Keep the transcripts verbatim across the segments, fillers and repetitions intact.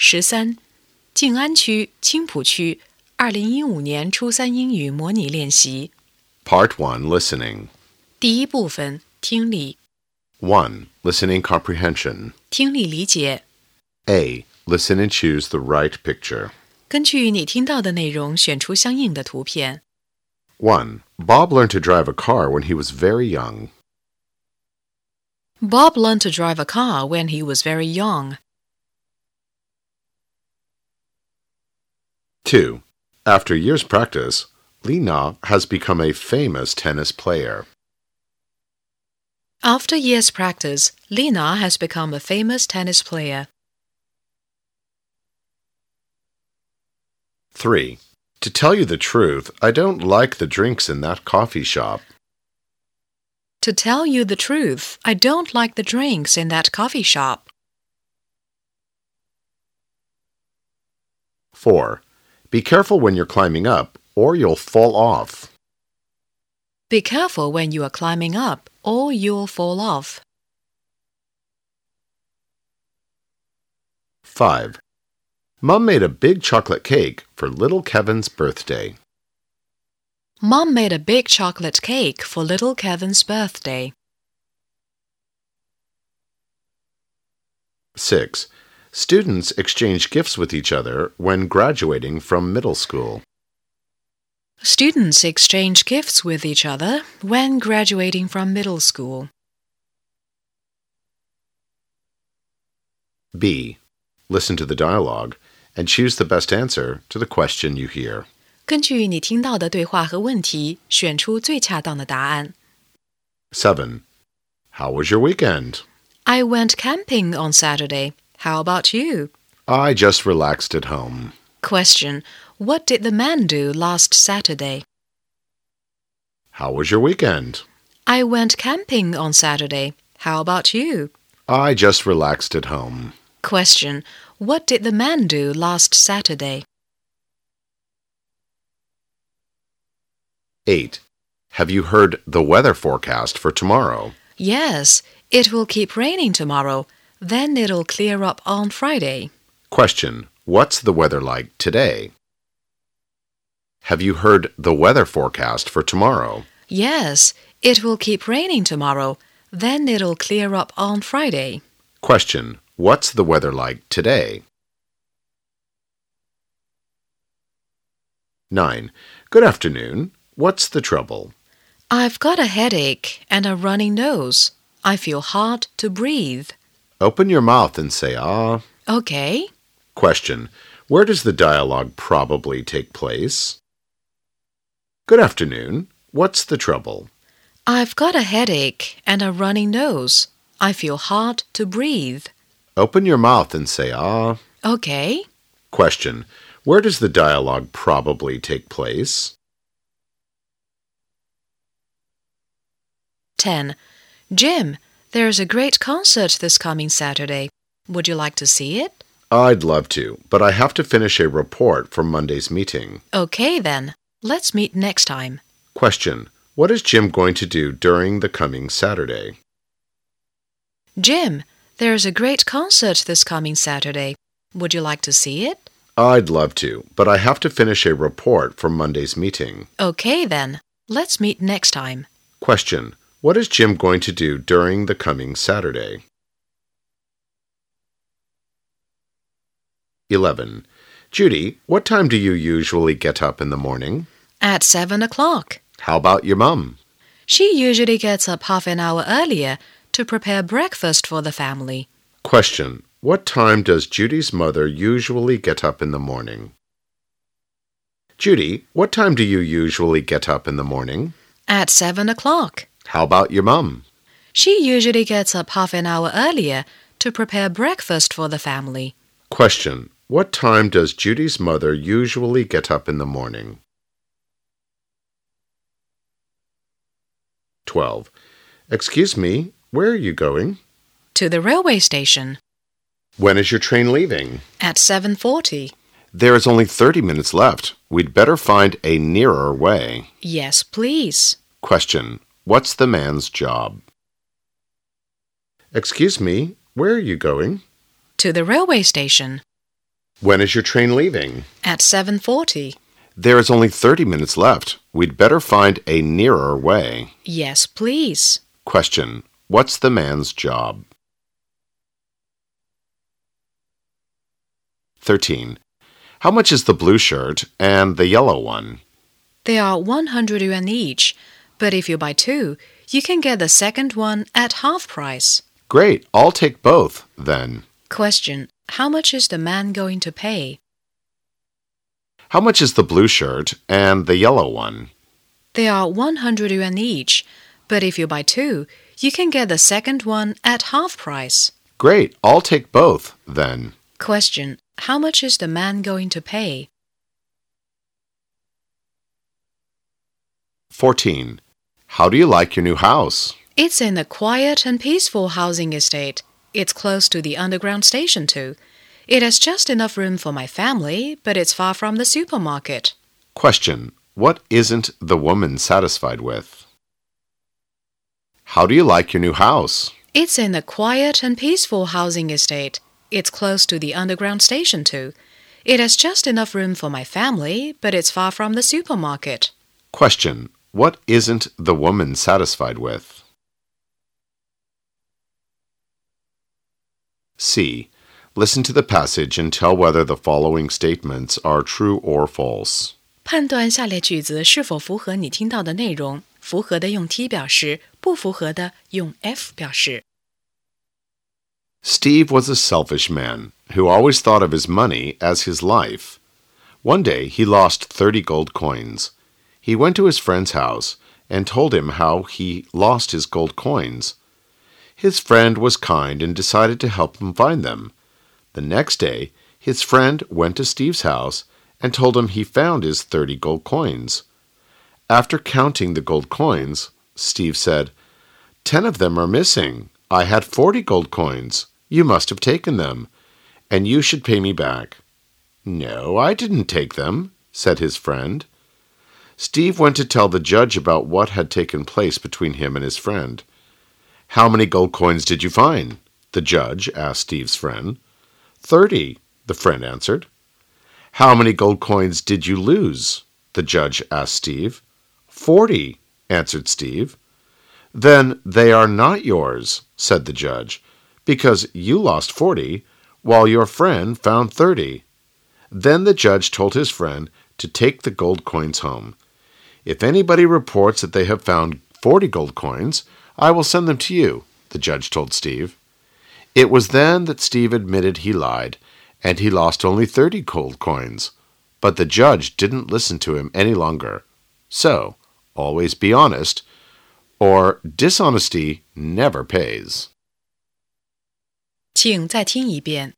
十三，静安区、青浦区二零一五年初三英语模拟练习。 Part one, Listening. 第一部分，听力。 one. Listening comprehension. 听力理解。 A. Listen and choose the right picture. 根据你听到的内容选出相应的图片。 one. Bob learned to drive a car when he was very young. Bob learned to drive a car when he was very young. two. After years' practice, Li Na has become a famous tennis player. After years' practice, Li Na has become a famous tennis player. three. To tell you the truth, I don't like the drinks in that coffee shop. To tell you the truth, I don't like the drinks in that coffee shop. four. Be careful when you're climbing up, or you'll fall off. Be careful when you are climbing up, or you'll fall off. five. Mom made a big chocolate cake for little Kevin's birthday. Mom made a big chocolate cake for little Kevin's birthday. six. Students exchange gifts with each other when graduating from middle school. Students exchange gifts with each other when graduating from middle school. B. Listen to the dialogue and choose the best answer to the question you hear. 根据你听到的对话和问题，选出最恰当的答案。 seven. How was your weekend? I went camping on Saturday. How about you? I just relaxed at home. Question. What did the man do last Saturday? How was your weekend? I went camping on Saturday. How about you? I just relaxed at home. Question. What did the man do last Saturday? eight. Have you heard the weather forecast for tomorrow? Yes, it will keep raining tomorrow. Then it'll clear up on Friday. Question. What's the weather like today? Have you heard the weather forecast for tomorrow? Yes, it will keep raining tomorrow. Then it'll clear up on Friday. Question. What's the weather like today? nine. Good afternoon. What's the trouble? I've got a headache and a running nose. I feel hard to breathe. Open your mouth and say ah. Okay. Question. Where does the dialogue probably take place? Good afternoon. What's the trouble? I've got a headache and a running nose. I feel hard to breathe. Open your mouth and say ah. Okay. Question. Where does the dialogue probably take place? ten. Jim, there's a great concert this coming Saturday. Would you like to see it? I'd love to, but I have to finish a report from Monday's meeting. Okay, then. Let's meet next time. Question. What is Jim going to do during the coming Saturday? Jim, there's a great concert this coming Saturday. Would you like to see it? I'd love to, but I have to finish a report from Monday's meeting. Okay, then. Let's meet next time. Question. What is Jim going to do during the coming Saturday? eleven. Judy, what time do you usually get up in the morning? At seven o'clock. How about your mum? She usually gets up half an hour earlier to prepare breakfast for the family. Question. What time does Judy's mother usually get up in the morning? Judy, what time do you usually get up in the morning? At seven o'clock. How about your mum? She usually gets up half an hour earlier to prepare breakfast for the family. Question. What time does Judy's mother usually get up in the morning? twelve. Excuse me, where are you going? To the railway station. When is your train leaving? At seven forty. There is only thirty minutes left. We'd better find a nearer way. Yes, please. Question. What's the man's job? Excuse me, where are you going? To the railway station. When is your train leaving? At seven forty. There is only thirty minutes left. We'd better find a nearer way. Yes, please. Question. What's the man's job? thirteen. How much is the blue shirt and the yellow one? They are one hundred yuan each, but if you buy two, you can get the second one at half price. Great, I'll take both, then. Question. How much is the man going to pay? How much is the blue shirt and the yellow one? They are one hundred yuan each, but if you buy two, you can get the second one at half price. Great, I'll take both, then. Question. How much is the man going to pay? fourteen. How do you like your new house? It's in a quiet and peaceful housing estate. It's close to the underground station, too. It has just enough room for my family, but it's far from the supermarket. Question. What isn't the woman satisfied with? How do you like your new house? It's in a quiet and peaceful housing estate. It's close to the underground station, too. It has just enough room for my family, but it's far from the supermarket. Question. What isn't the woman satisfied with? C. Listen to the passage and tell whether the following statements are true or false. 判断下列句子是否符合你听到的内容，符合的用 T 表示，不符合的用 F 表示。 Steve was a selfish man who always thought of his money as his life. One day he lost thirty gold coins. He went to his friend's house and told him how he lost his gold coins. His friend was kind and decided to help him find them. The next day, his friend went to Steve's house and told him he found his thirty gold coins. After counting the gold coins, Steve said, Ten of them are missing. I had forty gold coins. You must have taken them, and you should pay me back. No, I didn't take them, said his friend. Steve went to tell the judge about what had taken place between him and his friend. How many gold coins did you find? The judge asked Steve's friend. Thirty, the friend answered. How many gold coins did you lose? The judge asked Steve. Forty, answered Steve. Then they are not yours, said the judge, because you lost forty, while your friend found thirty. Then the judge told his friend to take the gold coins home. If anybody reports that they have found forty gold coins, I will send them to you, the judge told Steve. It was then that Steve admitted he lied, and he lost only thirty gold coins. But the judge didn't listen to him any longer. So, always be honest, or dishonesty never pays. 请再听一遍。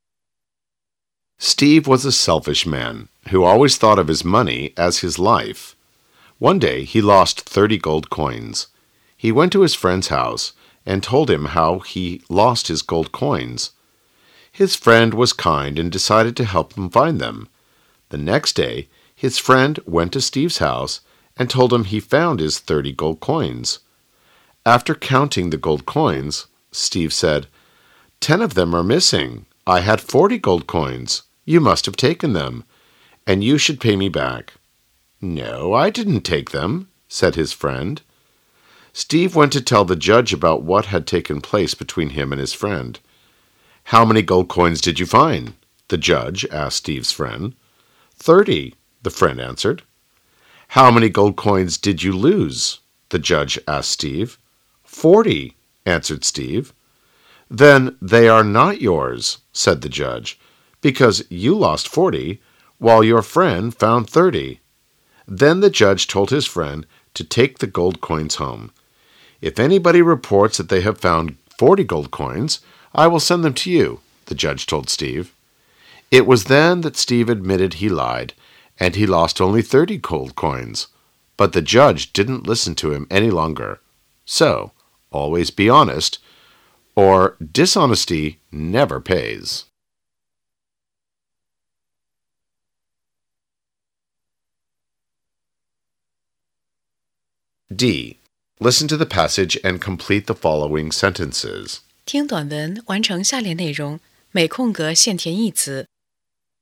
Steve was a selfish man who always thought of his money as his life. One day he lost thirty gold coins. He went to his friend's house and told him how he lost his gold coins. His friend was kind and decided to help him find them. The next day, his friend went to Steve's house and told him he found his thirty gold coins. After counting the gold coins, Steve said, Ten of them are missing. I had forty gold coins. You must have taken them, and you should pay me back. No, I didn't take them, said his friend. Steve went to tell the judge about what had taken place between him and his friend. How many gold coins did you find? The judge asked Steve's friend. Thirty, the friend answered. How many gold coins did you lose? The judge asked Steve. Forty, answered Steve. Then they are not yours, said the judge, because you lost forty, while your friend found thirty. Then the judge told his friend to take the gold coins home. If anybody reports that they have found forty gold coins, I will send them to you, the judge told Steve. It was then that Steve admitted he lied, and he lost only thirty gold coins. But the judge didn't listen to him any longer. So, always be honest, or dishonesty never pays. D. Listen to the passage and complete the following sentences. 听短文，完成下列内容，每空格现填一词。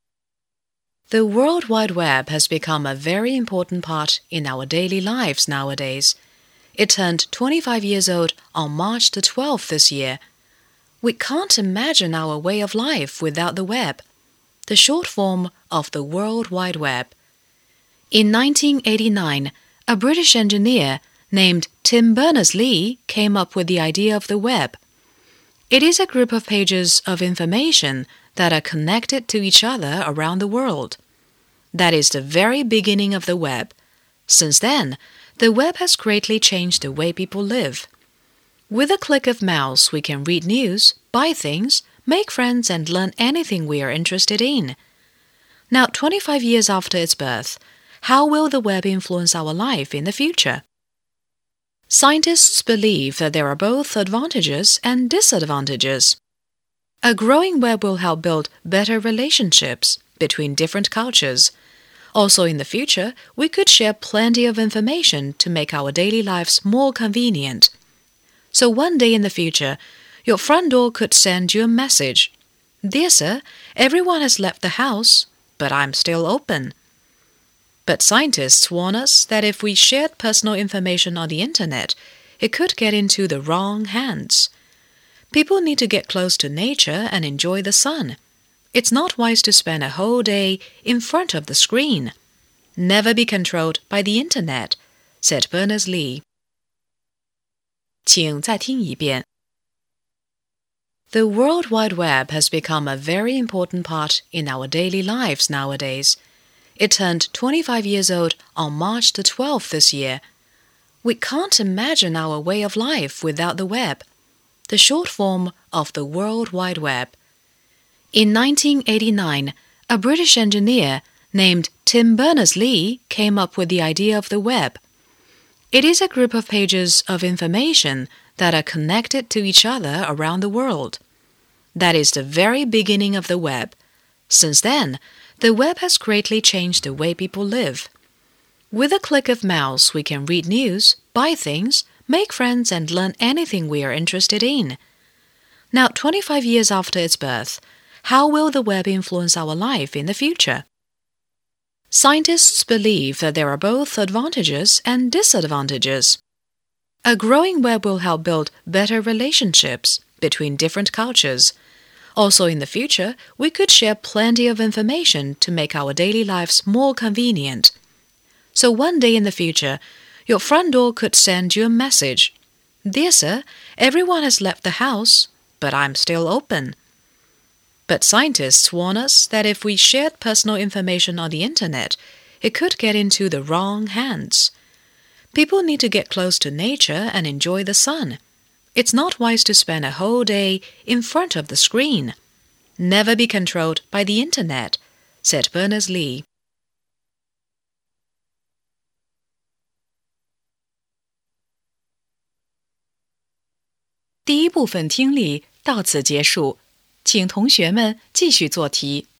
The World Wide Web has become a very important part in our daily lives nowadays. It turned twenty-five years old on March the twelfth this year. We can't imagine our way of life without the web, the short form of the World Wide Web. In nineteen eighty-nine, a British engineer named Tim Berners-Lee came up with the idea of the web. It is a group of pages of information that are connected to each other around the world. That is the very beginning of the web. Since then, the web has greatly changed the way people live. With a click of mouse, we can read news, buy things, make friends, and learn anything we are interested in. Now, twenty-five years after its birth, how will the web influence our life in the future? Scientists believe that there are both advantages and disadvantages. A growing web will help build better relationships between different cultures. Also, in the future, we could share plenty of information to make our daily lives more convenient. So one day in the future, your front door could send you a message. "Dear sir, everyone has left the house, but I'm still open." But scientists warn us that if we shared personal information on the internet, it could get into the wrong hands. People need to get close to nature and enjoy the sun. It's not wise to spend a whole day in front of the screen. Never be controlled by the internet, said Berners-Lee. 请再听一遍. The World Wide Web has become a very important part in our daily lives nowadays. It turned twenty-five years old on March the twelfth this year. We can't imagine our way of life without the web, the short form of the World Wide Web. In nineteen eighty-nine, a British engineer named Tim Berners-Lee came up with the idea of the web. It is a group of pages of information that are connected to each other around the world. That is the very beginning of the web. Since then, the web has greatly changed the way people live. With a click of mouse, we can read news, buy things, make friends, and learn anything we are interested in. Now, twenty-five years after its birth, how will the web influence our life in the future? Scientists believe that there are both advantages and disadvantages. A growing web will help build better relationships between different cultures. Also, in the future, we could share plenty of information to make our daily lives more convenient. So one day in the future, your front door could send you a message. "Dear sir, everyone has left the house, but I'm still open." But scientists warn us that if we shared personal information on the internet, it could get into the wrong hands. People need to get close to nature and enjoy the sun. It's not wise to spend a whole day in front of the screen. Never be controlled by the internet, said Berners-Lee. 第一部分听力到此结束，请同学们继续做题。